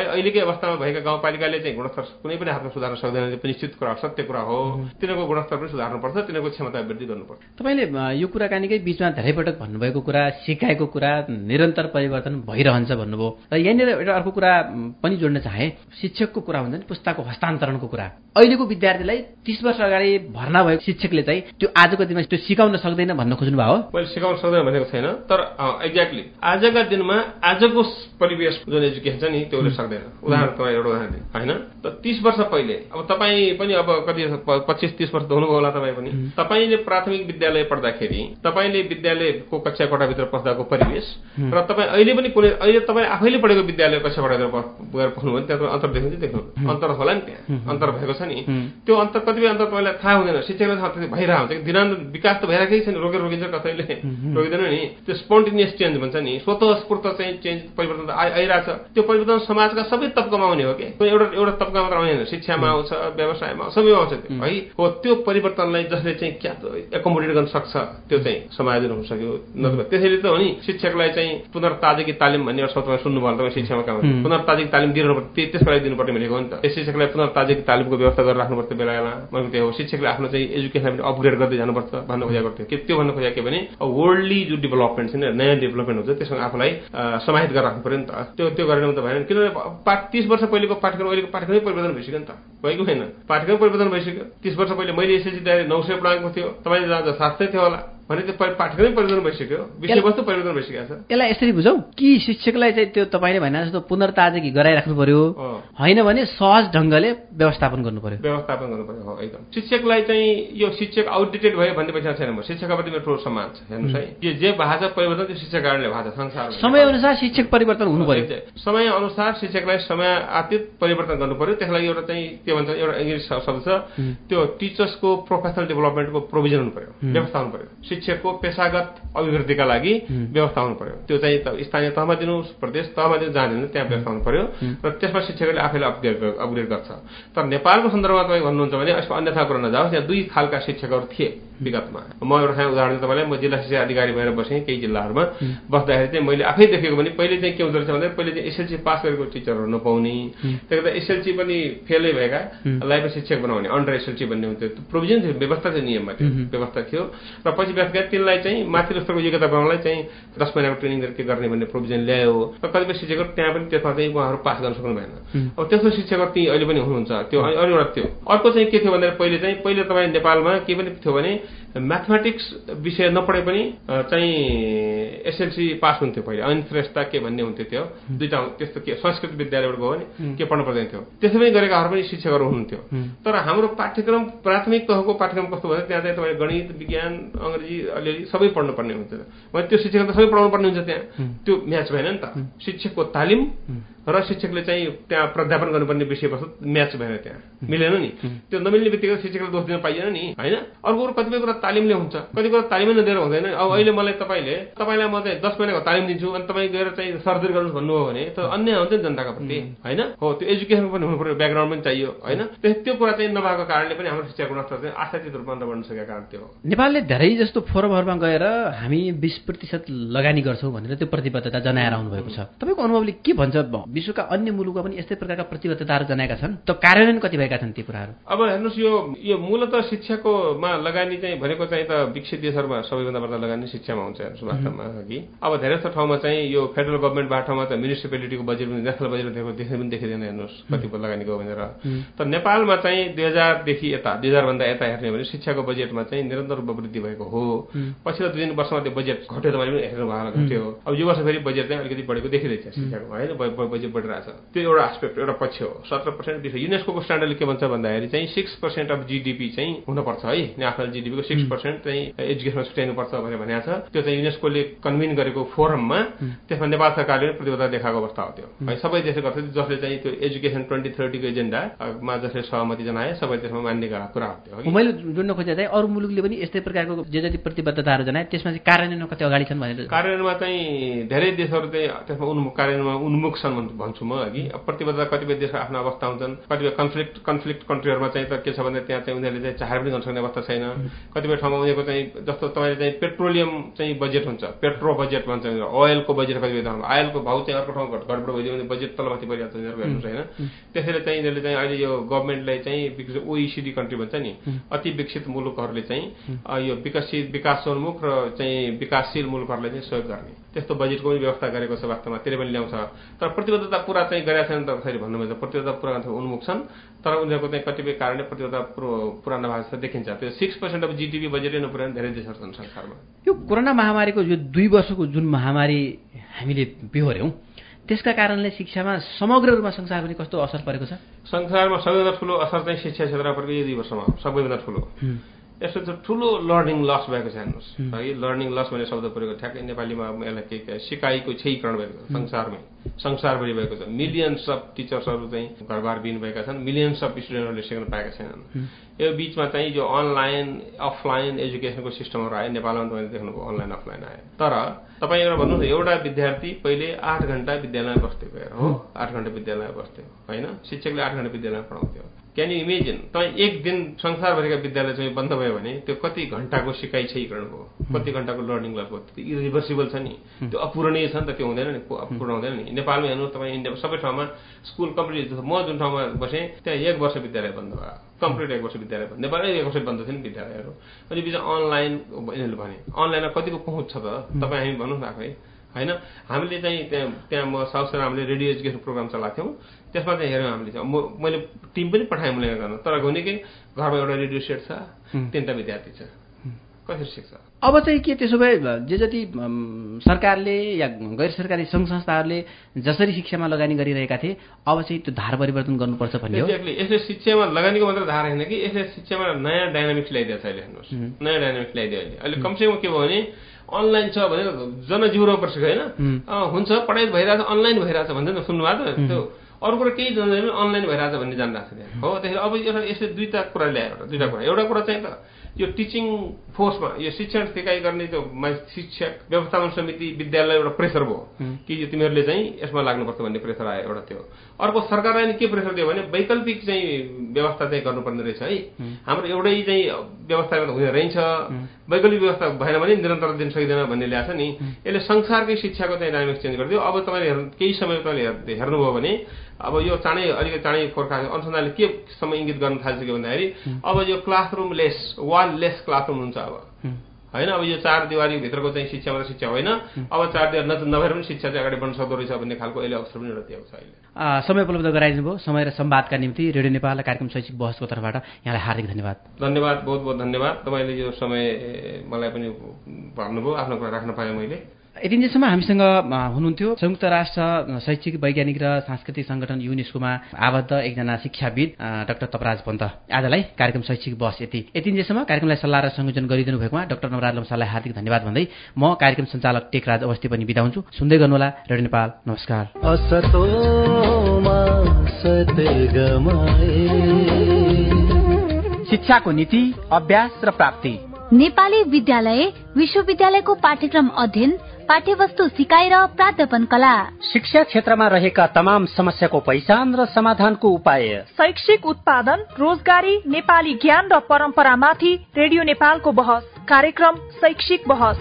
अवस्थामा भएका गाउँपालिकाले चाहिँ गुणस्तर कुनै पनि हातमा सुधार्न सक्दैन, त्यो निश्चित कुरा सत्य कुरा हो। तिनीहरूको गुणस्तर पनि सुधार्नुपर्छ, तिनीहरूको क्षमता वृद्धि गर्नुपर्छ। तपाईँले यो कुराकानीकै बीचमा धेरै पटक भन्नुभएको कुरा, सिकाएको कुरा निरन्तर परिवर्तन भइरहन्छ भन्नुभयो र यहाँनिर एउटा अर्को कुरा पनि जोड्न चाहे। शिक्षकको कुरा हुन्छ नि, पुस्ताको हस्तान्तरणको कुरा। अहिलेको विद्यार्थीलाई 30 वर्ष अगाडि भर्ना भएको शिक्षकले चाहिँ त्यो आजको दिनमा त्यो सिकाउन सक्दैन भन्न खोज्नु भयो? मैले सिकाउन सक्दैन भनेको छैन, तर एक्ज्याक्टली आजका दिनमा आजको परिवेश जुन एजुकेसन छ नि त्यसले सक्दैन। उदाहरण तपाईँ एउटा उदाहरण दिनु होइन, त 30 वर्ष पहिले अब तपाईँ पनि अब कति 25-30 वर्ष त हुनुभयो होला तपाईँ पनि। तपाईँले प्राथमिक विद्यालय पढ्दाखेरि तपाईँले विद्यालयको कक्षा कोठाभित्र पस्दाको परिवेश र तपाईँ अहिले पनि कुनै अहिले तपाईँ आफैले पढेको विद्यालय कक्षा कोठाभित्र गएर पढ्नुभयो त्यहाँ अन्तर देख्नु अन्तर होला नि, त्यहाँ अन्तर भएको छ नि। त्यो अन्तर कतिपय अन्तर तपाईँलाई थाहा हुँदैन, शिक्षकलाई थाहा भइरहेको हुन्छ। दिनानुदिन विकास त भइरहेकै छैन, रोकिन्छ कसैले रोकिँदैन नि। त्यो स्पोन्टेनियस चेन्ज भन्छ नि, स्वतःस्फूर्त चाहिँ चेन्ज परिवर्तन आइरहेछ। त्यो परिवर्तन समाजका सबै तबकामा आउने हो कि एउटा तबका मात्र आउने होइन, शिक्षामा आउँछ, व्यवसायमा सबैमा आउँछ त्यो है। हो त्यो परिवर्तनलाई जसले चाहिँ क्या एकोमोडेट गर्न सक्छ त्यो चाहिँ समायोजन हुन सक्यो। नत्र त्यसैले त हो नि शिक्षकलाई चाहिँ पुनर्ताजगी तालिम भन्ने एउटा शब्द सुन्नुभयो तपाईँ शिक्षामा काम पुनर्ताजगी तालिम दिनुपर्छ, त्यसको लागि दिनुपर्ने भनेको हो नि त। शिक्षकलाई पुनर्ताजगी तालिमको व्यवस्था गरेर राख्नुपर्छ बेला बेला। मैले त्यो हो शिक्षकले आफ्नो चाहिँ एजुकेसनलाई पनि अपग्रेड गर्दै जानुपर्छ भन्न खोजेको थियो। के त्यो भन्न खोजेको के भने वर्ल्डली जो डेभलपमेन्ट छ नि, नयाँ डेभलपमेन्ट हुन्छ, त्यससँग आफूलाई समाहित गरेर राख्नु पर्यो नि त। त्यो गरेर त भएन, किनभने 30 वर्ष पहिलेको पाठ्यक्रम अहिलेको पाठ्यक्रमै परिवर्तन भइसक्यो नि त, भएको छैन? पाठ्यक्रम परिवर्तन भइसक्यो। 30 वर्ष पहिले मैले एसएलसी तयारी 900 पढाएको थियो, तपाईँले जाँदा 700 थियो होला भने त्यो पाठ्यक्रमै परिवर्तन भइसक्यो, विषयवस्तु परिवर्तन भइसकेको छ। यसलाई यसरी बुझौँ कि शिक्षकलाई चाहिँ त्यो तपाईँले भने जस्तो पुनर्ताजगी गराइराख्नु पर्यो, होइन भने सहज ढङ्गले व्यवस्थापन गर्नु पर्यो। व्यवस्थापन गर्नु पर्यो हो एकदम। शिक्षकलाई चाहिँ यो शिक्षक आउटडेटेड भयो भन्ने पैसा छैन। म शिक्षकप्रति मेरो ठुलो सम्मान छ। हेर्नुहोस् है, यो जे भाषा परिवर्तन त्यो शिक्षक कारणले भएको छ। संसार समय अनुसार शिक्षक परिवर्तन हुनु पर्यो। समय अनुसार शिक्षकलाई समयातीत परिवर्तन गर्नु पर्यो। त्यसको लागि एउटा चाहिँ के भन्छ, एउटा इङ्ग्लिस शब्द छ, त्यो टिचर्सको प्रोफेसनल डेभलपमेन्टको प्रोभिजन हुनु पर्यो, व्यवस्था हुनु पर्यो। शिक्षकको पेशागत अभिवृद्धिका लागि व्यवस्था हुनु पर्यो। त्यो चाहिँ स्थानीय तहमा दिनुहोस्, प्रदेश तहमा दिनुहोस्, जहाँ दिनु त्यहाँ व्यवस्था हुनु पर्यो र त्यसमा शिक्षकले आफैले अपग्रेड गर्छ। तर नेपालको सन्दर्भमा तपाईँ भन्नुहुन्छ भने यसको अन्यथा कुरा नजाओस्, यहाँ 2 खालका शिक्षकहरू थिए विगतमा। म एउटा सानो उदाहरण तपाईँलाई, म जिल्ला शिक्षा अधिकारी भएर बसेँ केही जिल्लाहरूमा। बस्दाखेरि चाहिँ मैले आफै देखेको भने पहिले चाहिँ के हुँदो रहेछ भने पहिले चाहिँ एसएलसी पास गरेको टिचरहरू नपाउने, त्यसले गर्दा एसएलसी पनि फेलै भएकालाई पनि शिक्षक बनाउने, अन्डर एसएलसी भन्ने हुन्थ्यो। त्यो प्रोभिजन थियो, व्यवस्था थियो, नियममा त्यो व्यवस्था थियो। र पछि व्याख्या तिनलाई चाहिँ माथिल्लो स्तरको योग्यता बनाउनलाई चाहिँ 10 महिनाको ट्रेनिङ गरेर गर्ने भन्ने प्रोभिजन ल्यायो। र कतिपय शिक्षकहरू त्यहाँ पनि त्यसमा चाहिँ उहाँहरू पास गर्न सक्नु भएन। अब त्यस्तो शिक्षकहरू ती अहिले पनि हुनुहुन्छ। त्यो अरू एउटा थियो। अर्को चाहिँ के थियो भन्दाखेरि पहिले तपाईँ नेपालमा के पनि थियो भने म्याथमेटिक्स विषय नपढे पनि चाहिँ एसएलसी पास हुन्थ्यो पहिले। अनश्रेष्ठता के भन्ने हुन्थ्यो, त्यो दुईटा त्यस्तो के संस्कृत विद्यालयबाट गयो भने के पढ्नु पर्दैन थियो। त्यसो पनि गरेकाहरू पनि शिक्षकहरू हुनुहुन्थ्यो। तर हाम्रो पाठ्यक्रम प्राथमिक तहको पाठ्यक्रम कस्तो भयो, त्यहाँ चाहिँ तपाईँ गणित, विज्ञान, अङ्ग्रेजी अलिअलि सबै पढ्नुपर्ने हुन्छ। भने त्यो शिक्षक त सबै पढाउनु पर्ने हुन्छ। त्यहाँ त्यो म्याच भएन नि त। शिक्षकको तालिम र शिक्षकले चाहिँ त्यहाँ प्राध्यापन गर्नुपर्ने विषयवस्तु म्याच भएन, त्यहाँ मिलेन नि। त्यो नमिल्ने बित्तिकै शिक्षकलाई दोष दिन पाइएन नि, होइन? अर्को कतिपय कुरा तालिमले हुन्छ, कति कुरा तालिमै नदिएर हुँदैन। अब अहिले मलाई तपाईँलाई म चाहिँ 10 महिनाको तालिम दिन्छु अनि तपाईँ गएर चाहिँ सर्जरी गर्नुहोस् भन्नुभयो भने त अन्याय हुन्छ नि जनताको प्रति, होइन? हो, त्यो एजुकेसन पनि हुनु पर्यो, ब्याकग्राउन्ड पनि चाहियो, होइन? त्यो कुरा चाहिँ नभएको कारणले पनि हाम्रो शिक्षा गुणस्तर चाहिँ आशातीत रूपमा नबढ्न सकेको कारण त्यो हो। नेपालले धेरै जस्तो फोरमहरूमा गएर हामी 20% लगानी गर्छौँ भनेर त्यो प्रतिबद्धता जनाएर आउनु भएको छ। तपाईँको अनुभवले के भन्छ? विश्वका अन्य मुलुकमा पनि यस्तै प्रकारका प्रतिबद्धताहरू जनाएका छन्, त कार्यान्वयन कति भएका छन् ती कुराहरू? अब हेर्नुहोस्, यो मूलतः शिक्षाकोमा लगानी चाहिँ भनेको चाहिँ त विकसित देशहरूमा सबैभन्दा बढ्ता लगानी शिक्षामा हुन्छ हेर्नुहोस् वास्तवमा कि। अब धेरै जस्तो ठाउँमा चाहिँ यो फेडरल गभर्मेन्टबाट त म्युनिसिपालिटीको बजेट पनि नेसनल बजेट देख्दै पनि देखिँदैन हेर्नुहोस् कति लगानी गयो भनेर। तर नेपालमा चाहिँ 2000देखि यता 2000भन्दा यता हेर्ने भने शिक्षाको बजेटमा चाहिँ निरन्तर रूपमा वृद्धि भएको हो। पछिल्लो 2-3 वर्षमा त्यो बजेट घट्यो, तपाईँले पनि हेर्नु भएको घट्यो। अब यो वर्ष फेरि बजेट चाहिँ अलिकति बढेको देखिँदैछ शिक्षाको, होइन? बजेट बढिरहेको छ। त्यो एउटा एस्पेक्ट, एउटा पक्ष हो। 17% युनेस्को स्ट्यान्डर्डले के भन्छ भन्दाखेरि चाहिँ 6% अफ जीडीपी चाहिँ हुनुपर्छ है, नेसनल जीडीपीको 6% चाहिँ एजुकेसनमा छुट्याइनुपर्छ भनेर भनेको छ। त्यो चाहिँ युनेस्कोले कन्भिन गरेको फोरममा त्यसमा नेपाल सरकारले पनि प्रतिबद्धता देखाएको अवस्था हो त्यो है। सबै देशले गर्छ जसले चाहिँ त्यो एजुकेसन 2030 को एजेन्डामा जसले सहमति जनाए सबै त्यसमा मान्ने कुरा हो त्यो। मैले जोड्न खोजेँ चाहिँ अरू मुलुकले पनि यस्तै प्रकारको जे जति प्रतिबद्धताहरू जनाए त्यसमा चाहिँ कार्यान्वयनमा कति अगाडि छन् भनेर? कार्यान्वयनमा चाहिँ धेरै देशहरू चाहिँ त्यसमा कार्यान्वयनमा उन्मुख छन् भन्छु म अघि। प्रतिबद्धता कतिपय देशको आफ्नो अवस्था हुन्छन्, कतिपय कन्फ्लिक्ट कन्ट्रीहरूमा चाहिँ त के छ भने त्यहाँ चाहिँ उनीहरूले चाहिँ चाहेर पनि गर्न सक्ने अवस्था छैन। कतिपय कतिपय ठाउँमा उनीहरूको चाहिँ जस्तो तपाईँले चाहिँ पेट्रोलियम चाहिँ बजेट हुन्छ, पेट्रो बजेट भन्छ, ओइलको बजेट कतिपय ठाउँमा, आइलको भाउ चाहिँ अर्को ठाउँमा गडबड भइदियो भने बजेट तलमाथि परिहाल्छ उनीहरूको, हेर्नुहोस् होइन। त्यसैले चाहिँ यिनीहरूले चाहिँ अहिले यो गभर्मेन्टले चाहिँ OECD कन्ट्री भन्छ नि, अति विकसित मुलुकहरूले चाहिँ यो विकासोन्मुख र चाहिँ विकासशील मुलुकहरूलाई चाहिँ सहयोग गर्ने त्यस्तो बजेटको पनि व्यवस्था गरेको छ वास्तवमा, त्यसले पनि ल्याउँछ। तर प्रतिबद्धता पुरा चाहिँ गरेका छैन त फेरि भन्नुभएको, प्रतिबद्धता पुरा गर्न उन्मुख छन्, तर उनीहरूको चाहिँ कतिपय कारणले प्रतिबद्धता पुरा नभएको जस्तो देखिन्छ। त्यो 6% अफ GDP बजेटै नपुर्याउने धेरै देशहरू छन् संसारमा। यो कोरोना महामारीको यो 2 वर्षको जुन महामारी हामीले बिहोर्यौं, त्यसका कारणले शिक्षामा समग्र रूपमा संसारभरि कस्तो असर परेको छ? संसारमा सबैभन्दा ठूलो असर चाहिँ शिक्षा क्षेत्रमा परेको यो 2 वर्षमा सबैभन्दा ठूलो। यस्तो ठूलो लर्निङ लस भएको छ, हेर्नुहोस् है। लर्निङ लस भन्ने शब्द प्रयोग ठ्याक्कै नेपालीमा यसलाई के सिकाइको क्षयीकरण भएको छ संसारमै, संसारभरि भएको छ। मिलियन्स अफ टिचर्सहरू चाहिँ घरबार बिन भएका छन्, मिलियन्स अफ स्टुडेन्टहरूले सिक्न पाएका छैनन्। यो बीचमा चाहिँ जो अनलाइन अफलाइन एजुकेसनको सिस्टमहरू आयो नेपालमा, तपाईँले देख्नुभयो अनलाइन अफलाइन आयो। तर तपाईँ एउटा भन्नुहोस्, एउटा विद्यार्थी पहिले 8 घण्टा विद्यालयमा बस्थ्यो गएर, हो 8 घण्टा विद्यालयमा बस्थ्यो होइन, शिक्षकले 8 घण्टा विद्यालयमा पढाउँथ्यो। क्यान यु इमेजिन, तपाईँ एक दिन संसारभरिका विद्यालय चाहिँ बन्द भयो भने त्यो कति घण्टाको सिकाइ क्षयीकरण भयो, कति घण्टाको लर्निङ लस भयो। त्यो इरिभर्सिबल छ नि, त्यो अपूरणीय छ नि त, त्यो हुँदैन नि, पूर्ण हुँदैन नि। नेपालमा हेर्नुहोस् तपाईँ, इन्डिया सबै ठाउँमा स्कुल कम्प्लिट, म जुन ठाउँमा बसेँ त्यहाँ 1 वर्ष विद्यालय बन्द भयो, कम्प्लिट 1 वर्ष विद्यालय बन्द। नेपालमै 1 वर्ष बन्द थियो नि विद्यालयहरू। अनि बिच अनलाइन यिनीहरूले भने अनलाइनमा कतिको पहुँच छ त तपाईँ हामी भन्नुहोस् न आफै होइन। हामीले चाहिँ त्यहाँ म साउथ हामीले रेडियो एजुकेसन प्रोग्राम चलाएको थियौँ, त्यसमा चाहिँ हेऱ्यौँ हामीले चाहिँ। मैले टिम पनि पठाएँ मूल्याङ्कन गर्न, तर हुने कि घरमा एउटा रेडियो सेट छ, 3टा विद्यार्थी छ, कसरी सिक्छ? अब चाहिँ के त्यसो भए जे जति सरकारले या गैर सरकारी सङ्घ संस्थाहरूले जसरी शिक्षामा लगानी गरिरहेका थिए, अब चाहिँ त्यो धार परिवर्तन गर्नुपर्छ भन्ने हो। यसले शिक्षामा लगानीको मात्र धार होइन कि यसले शिक्षामा नयाँ डाइनामिक्स ल्याइदिएको छ। अहिले हेर्नुहोस्, नयाँ डाइनामिक्स ल्याइदियो अहिले कमसेकम के भयो भने अनलाइन छ भने जनजीवनमा पर्छ होइन, हुन्छ पढाइ भइरहेछ अनलाइन भइरहेछ भन्छ नि, सुन्नुभएको छ त्यो। अरू कुरा केही जान्दैन, अनलाइन भइरहेछ भन्ने जान्रहेको छ त्यहाँ, हो। त्यसरी अब यसले 2टा कुरा ल्यायो, 2टा कुरा। एउटा कुरा चाहिँ त यो टिचिङ फोर्समा यो शिक्षण सिकाइ गर्ने त्यो शिक्षक व्यवस्थापन समिति विद्यालय एउटा प्रेसर भयो कि यो तिमीहरूले चाहिँ यसमा लाग्नुपर्छ भन्ने प्रेसर आयो एउटा त्यो। अर्को सरकारले नि के प्रेसर दियो भने वैकल्पिक चाहिँ व्यवस्था चाहिँ गर्नुपर्ने रहेछ है, हाम्रो एउटै चाहिँ व्यवस्थामा त हुने रहेछ, वैकल्पिक व्यवस्था भएन भने निरन्तर दिन सकिँदैन भन्ने ल्याएछ नि। यसले संसारकै शिक्षाको चाहिँ डाइनामिक्स चेन्ज गरिदियो। अब तपाईँले केही समय तपाईँले हेर्नुभयो भने अब यो अलिकति चाँडै फोरकास्ट अनुसन्धानले के समय इङ्गित गर्न थालिसक्यो भन्दाखेरि अब यो classroom less, wall less classroom हुन्छ अब होइन। अब यो 4 दिवारी भित्रको चाहिँ शिक्षा मात्र शिक्षा होइन, अब 4 दिवार नभएर पनि शिक्षा चाहिँ अगाडि बढ्न सक्दो रहेछ भन्ने खालको अहिले अवसर पनि एउटा दिएको छ अहिले। समय उपलब्ध गराइदिनु भयो, समय र संवादका निम्ति रेडियो नेपाल कार्यक्रम शैक्षिक बहसको तर्फबाट यहाँलाई हार्दिक धन्यवाद। धन्यवाद, बहुत बहुत धन्यवाद। तपाईँले यो समय मलाई पनि भन्नुभयो, आफ्नो कुरा राख्न पाएँ मैले। यति दिनसम्म हामीसँग हुनुहुन्थ्यो संयुक्त राष्ट्र शैक्षिक वैज्ञानिक र सांस्कृतिक संगठन युनेस्कोमा आबद्ध एकजना शिक्षाविद डाक्टर तपराज पन्त। आजलाई कार्यक्रम शैक्षिक बहस यति दिनसम्म कार्यक्रमलाई सल्लाह र संयोजन गरिदिनु भएकोमा डाक्टर नवराज लम्साललाई हार्दिक धन्यवाद भन्दै म कार्यक्रम सञ्चालक टेकराज अवस्थी पनि बिदा हुन्छु। सुन्दै गर्नुहोला रेडियो नेपाल। नमस्कार। शिक्षाको नीति, अभ्यास र प्राप्ति, नेपाली विद्यालय विश्वविद्यालयको पाठ्यक्रम अध्ययन, पाठ्यवस्तु सिकाइ र प्राध्यापन कला, शिक्षा क्षेत्रमा रहेका तमाम समस्याको पहिचान र समाधानको उपाय, शैक्षिक उत्पादन, रोजगारी, नेपाली ज्ञान र परम्परामाथि रेडियो नेपालको बहस, कार्यक्रम शैक्षिक बहस।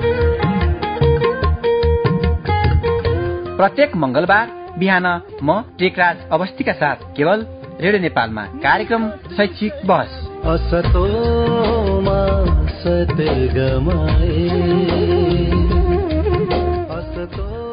प्रत्येक मंगलबार बिहान म टेकराज अवस्थीका साथ केवल रेडियो नेपालमा कार्यक्रम शैक्षिक बहस। असतोमा सते गमाए असतो